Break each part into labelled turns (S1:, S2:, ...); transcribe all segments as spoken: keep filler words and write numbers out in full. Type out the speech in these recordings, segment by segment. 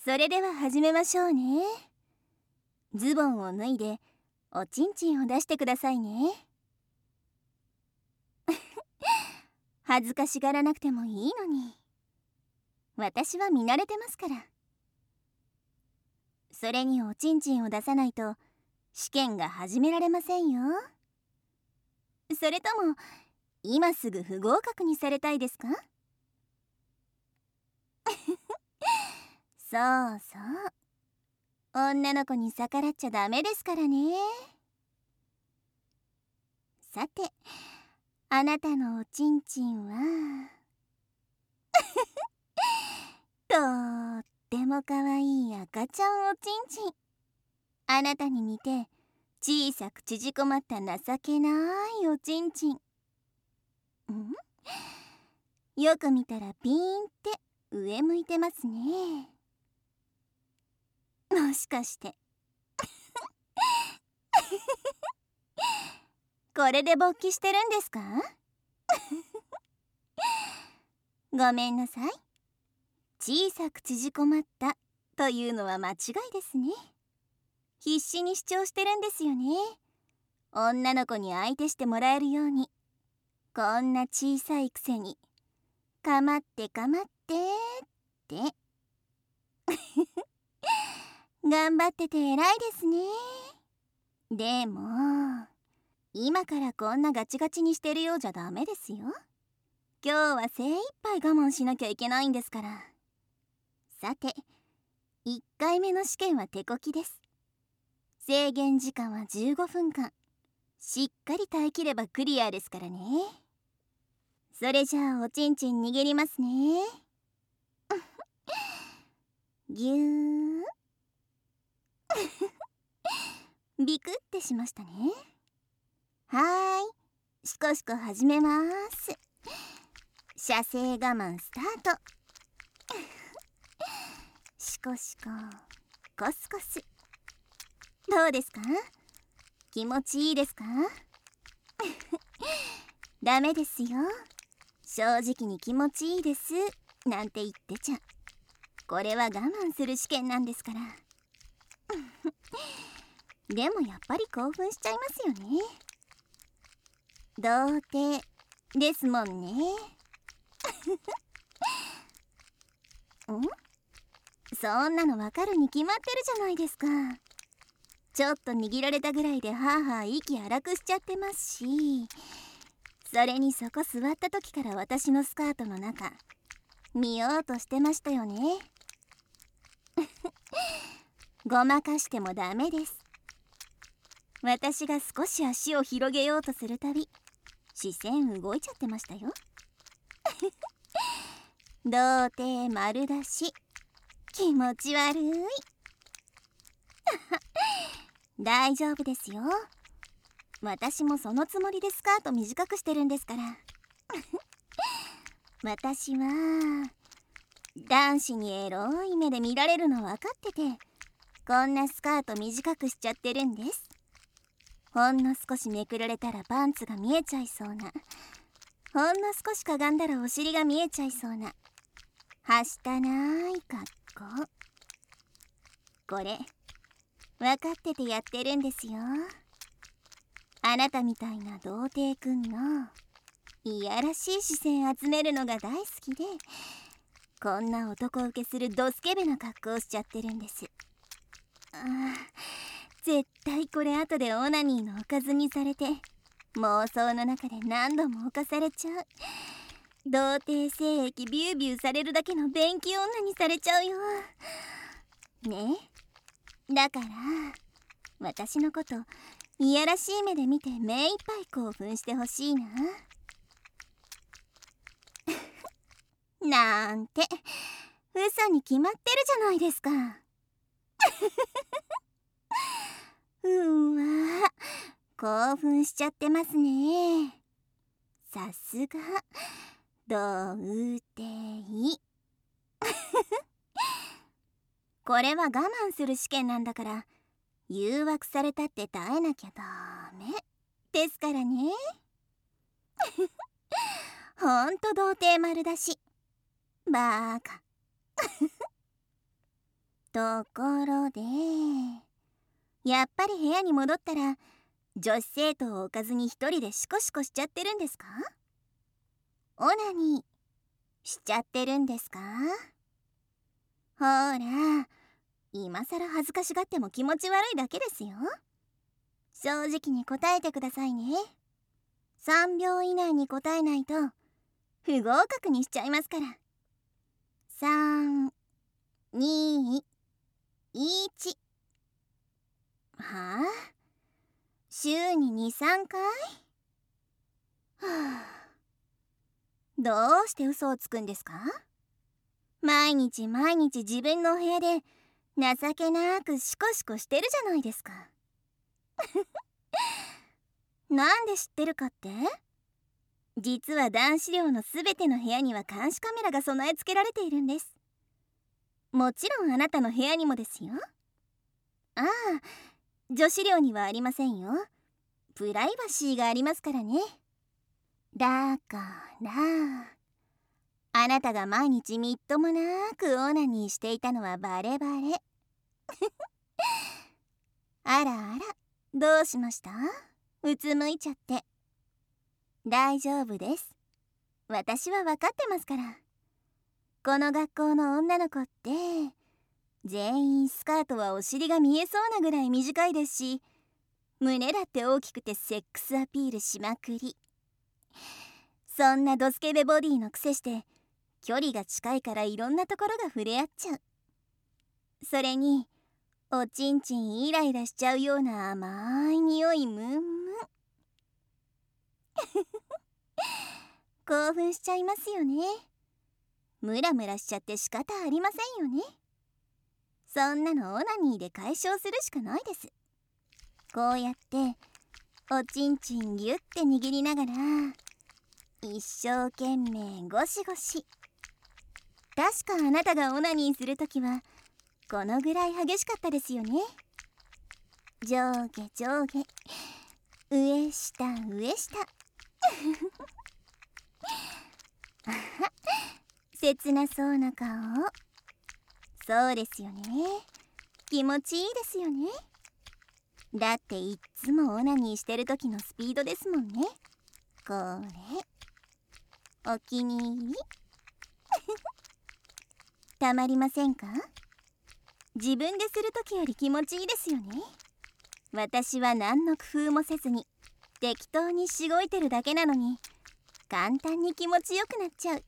S1: それでは始めましょうね。ズボンを脱いでおちんちんを出してくださいね。恥ずかしがらなくてもいいのに。私は見慣れてますから。それにおちんちんを出さないと試験が始められませんよ。それとも今すぐ不合格にされたいですか？そうそう、女の子に逆らっちゃダメですからね。さて、あなたのおちんちんはとってもかわいい赤ちゃんおちんちん。あなたに似て小さく縮こまった情けないおちんちん。んよく見たらピーンって上向いてますね。もしかしてこれで勃起してるんですか？ごめんなさい。小さく縮こまったというのは間違いですね。必死に主張してるんですよね。女の子に相手してもらえるように。こんな小さいくせにかまってかまってって頑張ってて偉いですね。でも今からこんなガチガチにしてるようじゃダメですよ。今日は精一杯我慢しなきゃいけないんですから。さて、いっかいめの試験は手こきです。制限時間はじゅうごふんかん。しっかり耐えきればクリアですからね。それじゃあおちんちん握りますね。ぎゅービクってしましたね。はーい、シコシコ始めます。射精我慢スタート。シコシココスコス。どうですか？気持ちいいですか？ダメですよ。正直に気持ちいいですなんて言ってちゃこれは我慢する試験なんですから。でもやっぱり興奮しちゃいますよね。童貞ですもんね。ん？そんなのわかるに決まってるじゃないですか。ちょっと握られたぐらいでハーハー息荒くしちゃってますし、それにそこ座った時から私のスカートの中見ようとしてましたよね。ごまかしてもダメです。私が少し足を広げようとするたび視線動いちゃってましたよ。童貞丸出し。気持ち悪い。大丈夫ですよ。私もそのつもりでスカート短くしてるんですから。私は男子にエロい目で見られるの分かっててこんなスカート短くしちゃってるんです。ほんの少しめくられたらパンツが見えちゃいそうな、ほんの少しかがんだらお尻が見えちゃいそうなはしたない格好。これ分かっててやってるんですよ。あなたみたいな童貞くんのいやらしい視線集めるのが大好きでこんな男受けするドスケベな格好をしちゃってるんです。あー絶対これ後でオナニーのおかずにされて妄想の中で何度も犯されちゃう。童貞精液ビュービューされるだけの便器女にされちゃうよね。だから私のこといやらしい目で見て目いっぱい興奮してほしいな。なんて嘘に決まってるじゃないですか。うんわ興奮しちゃってますね。さすが童貞。これは我慢する試験なんだから誘惑されたって耐えなきゃダメですからね。ほんと童貞丸出し。バーカ。 ところで、やっぱり部屋に戻ったら女子生徒を置かずに一人でシコシコしちゃってるんですか？オナニーしちゃってるんですか？ほら、今さら恥ずかしがっても気持ち悪いだけですよ。正直に答えてくださいね。さんびょう以内に答えないと不合格にしちゃいますから。さん、に、いち。はあ？週にに、さんかい？はあ、どうして嘘をつくんですか？毎日毎日自分のお部屋で情けなくシコシコしてるじゃないですか。なんで知ってるかって？実は男子寮のすべての部屋には監視カメラが備え付けられているんです。もちろんあなたの部屋にもですよ。ああ、女子寮にはありませんよ。プライバシーがありますからね。だからあなたが毎日みっともなくオナニーしていたのはバレバレ。あらあら、どうしました？うつむいちゃって。大丈夫です。私は分かってますから。この学校の女の子って全員スカートはお尻が見えそうなぐらい短いですし、胸だって大きくてセックスアピールしまくり。そんなドスケベボディのくせして距離が近いからいろんなところが触れ合っちゃう。それにおちんちんイライラしちゃうような甘い匂いムンムン。興奮しちゃいますよね。ムラムラしちゃって仕方ありませんよね。そんなのオナニーで解消するしかないです。こうやっておちんちんギュッて握りながら一生懸命ゴシゴシ。確かあなたがオナニーするときはこのぐらい激しかったですよね。上下上下、上下上下。切なそうな顔。そうですよね。気持ちいいですよね。だっていっつもオナニーしてる時のスピードですもんね。これお気に入り。たまりませんか？自分でする時より気持ちいいですよね。私は何の工夫もせずに適当にしごいてるだけなのに簡単に気持ちよくなっちゃう。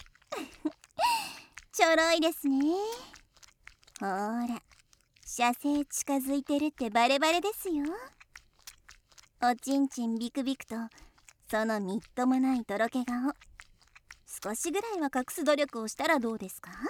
S1: ちょろいですね。ほら、射精近づいてるってバレバレですよ。おちんちんビクビクとそのみっともないとろけ顔、少しぐらいは隠す努力をしたらどうですか？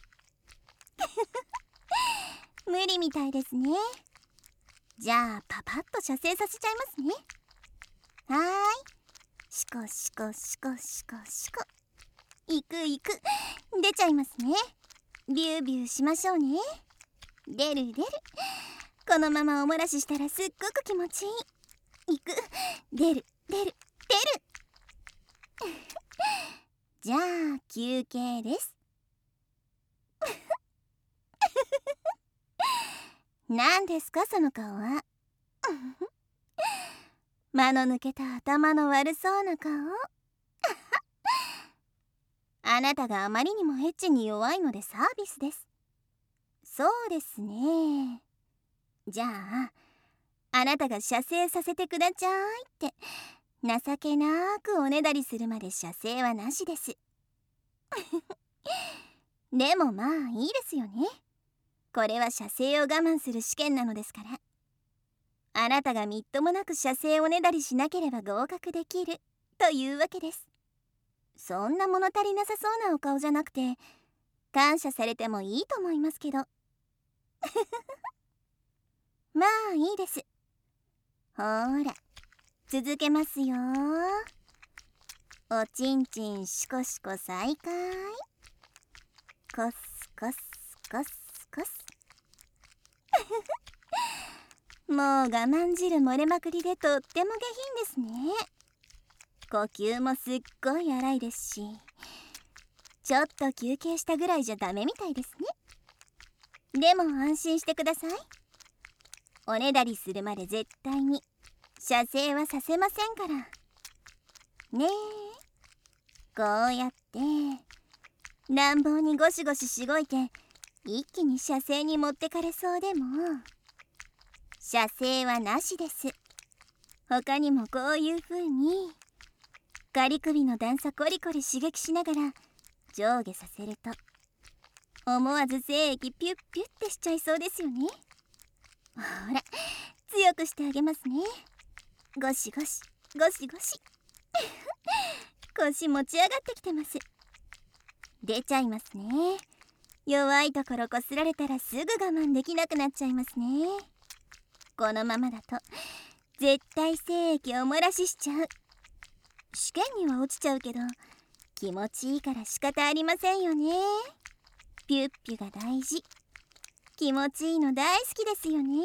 S1: 無理みたいですね。じゃあパパッと射精させちゃいますね。はーい、シコシコシコシコシコ。いくいく、出ちゃいますね。ビュービューしましょうね。出る出る。このままおもらししたらすっごく気持ちいい。いく、出る出る出る。じゃあ休憩です。何ですかその顔は。間の抜けた頭の悪そうな顔。あなたがあまりにもエッチに弱いのでサービスです。そうですね。じゃああなたが射精させてくだちゃいって情けなくおねだりするまで射精はなしです。でもまあいいですよね。これは射精を我慢する試験なのですから。あなたがみっともなく射精をねだりしなければ合格できるというわけです。そんな物足りなさそうなお顔じゃなくて感謝されてもいいと思いますけど。まあいいです。ほら続けますよ。おちんちんシコシコ再開。コスコスコスコス。もう我慢汁漏れまくりでとっても下品ですね。呼吸もすっごい荒いですし、ちょっと休憩したぐらいじゃダメみたいですね。 でも安心してください。おねだりするまで絶対に射精はさせませんからね。えこうやって乱暴にゴシゴシしごいて一気に射精に持ってかれそうでも射精はなしです。他にもこういう風に仮首の段差コリコリ刺激しながら上下させると思わず精液ピュッピュッってしちゃいそうですよね。ほら強くしてあげますね。ゴシゴシゴシゴシ腰持ち上がってきてます。出ちゃいますね。弱いところこすられたらすぐ我慢できなくなっちゃいますね。このままだと絶対精液を漏らししちゃう。試験には落ちちゃうけど気持ちいいから仕方ありませんよね。ピュッピュが大事。気持ちいいの大好きですよね。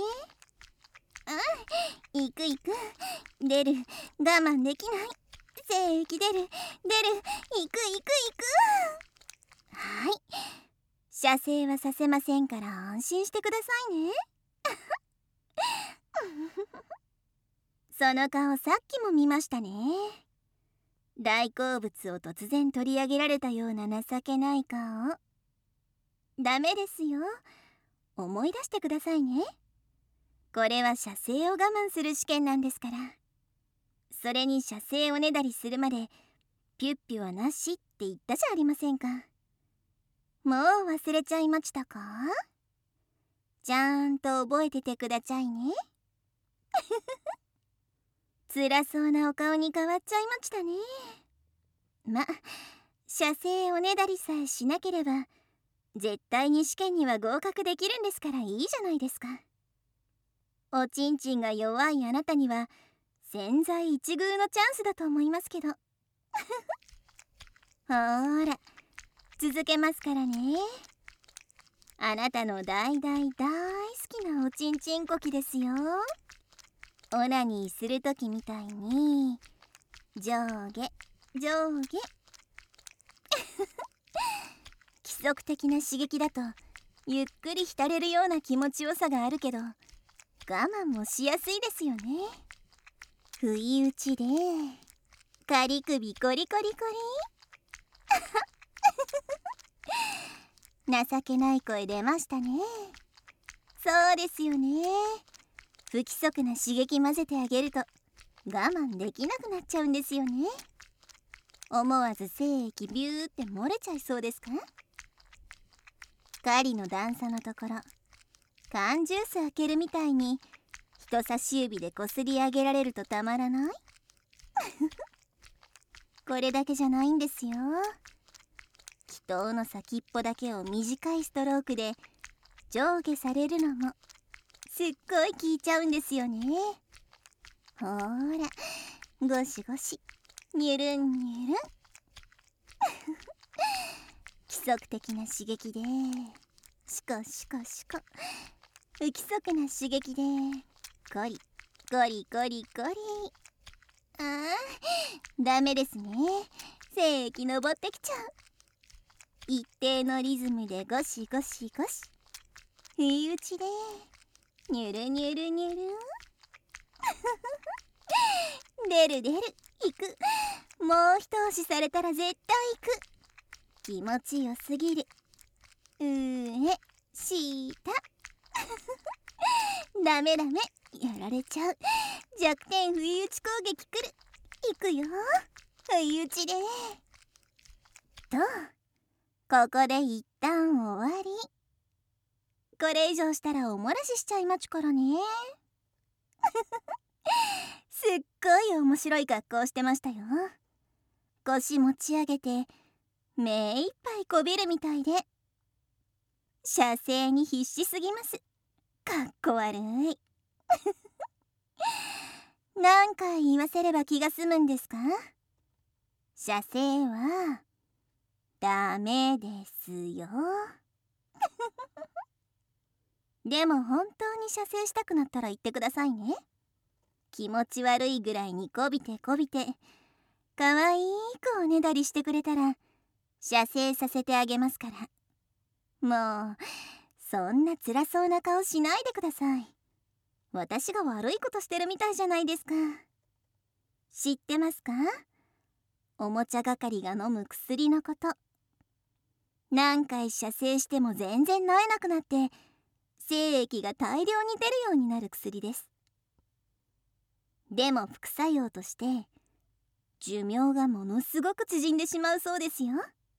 S1: うん、行く行く。出る。我慢できない。精液出る出る。行く行く行く。はい。射精はさせませんから安心してくださいね。その顔さっきも見ましたね。大好物を突然取り上げられたような情けない顔。ダメですよ。思い出してくださいね。これは射精を我慢する試験なんですから。それに射精おねだりするまでピュッピュはなしって言ったじゃありませんか。もう忘れちゃいましたか。ちゃんと覚えててくださいね。辛そうなお顔に変わっちゃいましたね。ま、射精おねだりさえしなければ絶対に試験には合格できるんですからいいじゃないですか。おちんちんが弱いあなたには千載一遇のチャンスだと思いますけど。ほーら続けますからね。あなたの大大大好きなおちんちんこきですよ。オナニーするときみたいに上下上下規則的な刺激だとゆっくり浸れるような気持ちよさがあるけど我慢もしやすいですよね。不意打ちで仮首コリコリコリ情けない声出ましたね。そうですよね。不規則な刺激混ぜてあげると我慢できなくなっちゃうんですよね。思わず精液ビューって漏れちゃいそうですか。狩りの段差のところ缶ジュース開けるみたいに人差し指でこすり上げられるとたまらない。これだけじゃないんですよ。気筒の先っぽだけを短いストロークで上下されるのもすっごい効いちゃうんですよね。ほーらゴシゴシニュルンニュルン規則的な刺激でシコシコシコ不規則な刺激でコリコリコリコリ。あーダメですね。精液登ってきちゃう。一定のリズムでゴシゴシゴシ不意打ちでニュルニュルニュル出る出る行く。もう一押しされたら絶対行く。気持ちよすぎる。上下ダメダメやられちゃう。弱点不意打ち攻撃くる。行くよ不意打ちでとここで一旦終わり。これ以上したらお漏らししちゃいまちゅからね。すっごい面白い格好してましたよ。腰持ち上げて目いっぱいこびるみたいで射精に必死すぎます。かっこ悪い。何回言わせれば気が済むんですか。射精はダメですよ。でも本当に射精したくなったら言ってくださいね。気持ち悪いぐらいにこびてこびてかわいくおねだりしてくれたら射精させてあげますから。もうそんな辛そうな顔しないでください。私が悪いことしてるみたいじゃないですか。知ってますか？おもちゃ係が飲む薬のこと。何回射精しても全然萎えなくなって精液が大量に出るようになる薬です。でも副作用として寿命がものすごく縮んでしまうそうですよ。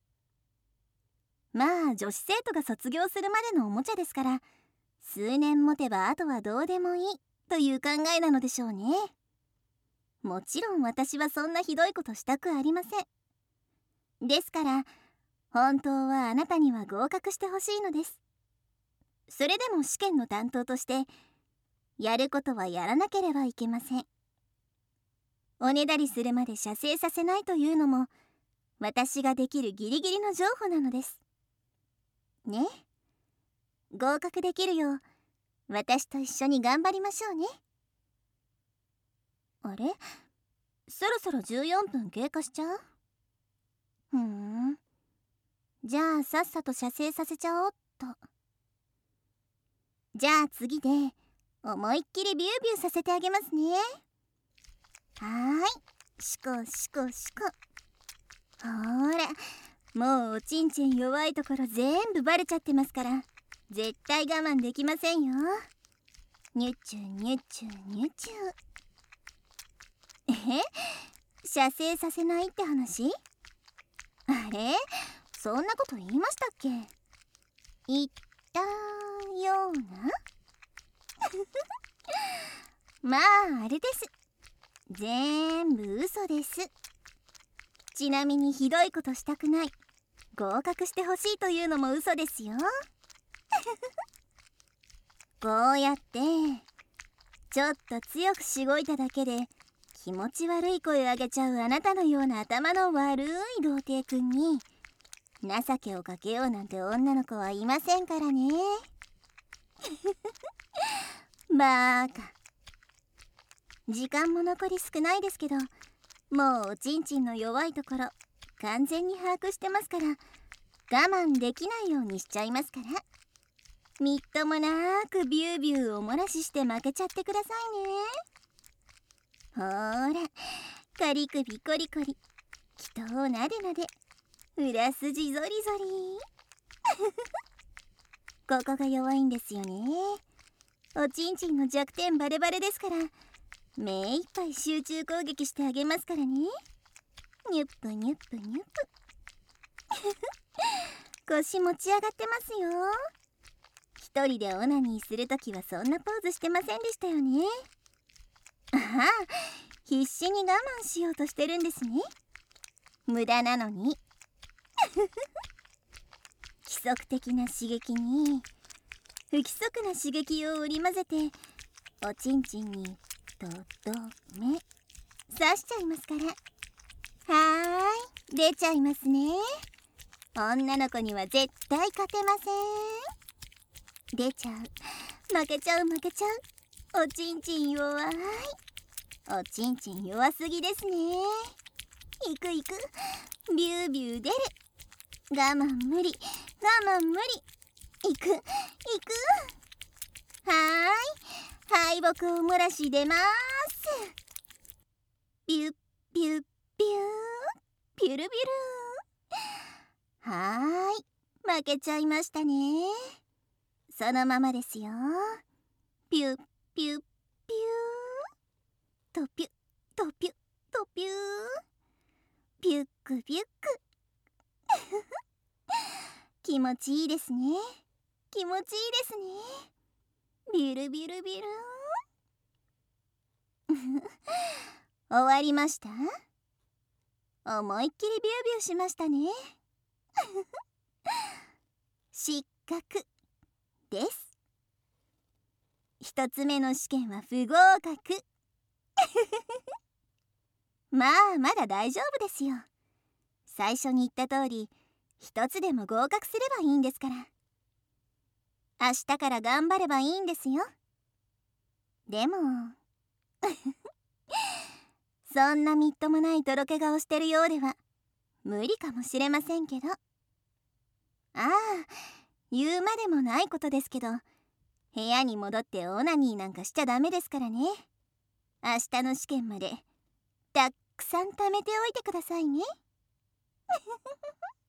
S1: まあ女子生徒が卒業するまでのおもちゃですから、数年持てばあとはどうでもいいという考えなのでしょうね。もちろん私はそんなひどいことしたくありません。ですから本当はあなたには合格してほしいのです。それでも試験の担当としてやることはやらなければいけません。おねだりするまで射精させないというのも私ができるギリギリの譲歩なのですね。合格できるよう私と一緒に頑張りましょうね。あれ、そろそろじゅうよんぷん経過しちゃう？ふーん、じゃあさっさと射精させちゃおうっと。じゃあ次で思いっきりビュービューさせてあげますね。はーい、シコシコシコ。ほーら、もうおちんちん弱いところ全部バレちゃってますから絶対我慢できませんよ。ニュチュニュチュニュチュ。え、射精させないって話？あれ、そんなこと言いましたっけ？言ったようなまああれです、全部嘘です。ちなみにひどいことしたくない、合格してほしいというのも嘘ですよこうやってちょっと強くしごいただけで気持ち悪い声を上げちゃうあなたのような頭の悪い童貞くんに情けをかけようなんて女の子はいませんからねバーカ。時間も残り少ないですけど、もうおちんちんの弱いところ完全に把握してますから我慢できないようにしちゃいますから、みっともなくビュービューおもらしして負けちゃってくださいね。ほーら、カリ首コリコリ、気となでなで、裏筋ゾリゾリここが弱いんですよね。おちんちんの弱点バレバレですから目いっぱい集中攻撃してあげますからね。ニュップニュップニュップ腰持ち上がってますよ。一人でオナニーするときはそんなポーズしてませんでしたよね。ああ、必死に我慢しようとしてるんですね。無駄なのに規則的な刺激に不規則な刺激を織り交ぜておちんちんにとどめ刺しちゃいますから。はーい、出ちゃいますね。女の子には絶対勝てません。出ちゃう、負けちゃう負けちゃう。おちんちん弱い。おちんちん弱すぎですね。いくいく、ビュービュー出る。我慢無理、我慢無理。いくいく。はーい、敗北を漏らし出ます。ビュッビュッビューピュルビュル。はーい、負けちゃいましたね。そのままですよ。ピュッピュッピューとピュッとピュッとピューピュックピュック気持ちいいですね。気持ちいいですね。ビュルビュルビュル終わりました？思いっきりビュービューしましたね失格です一つ目の試験は不合格まあまだ大丈夫ですよ。最初に言った通り一つでも合格すればいいんですから。明日から頑張ればいいんですよ。でもそんなみっともないとろけ顔してるようでは無理かもしれませんけど。ああ、 言うまでもないことですけど、部屋に戻ってオナニーなんかしちゃダメですからね。明日の試験までたっくさん貯めておいてくださいね。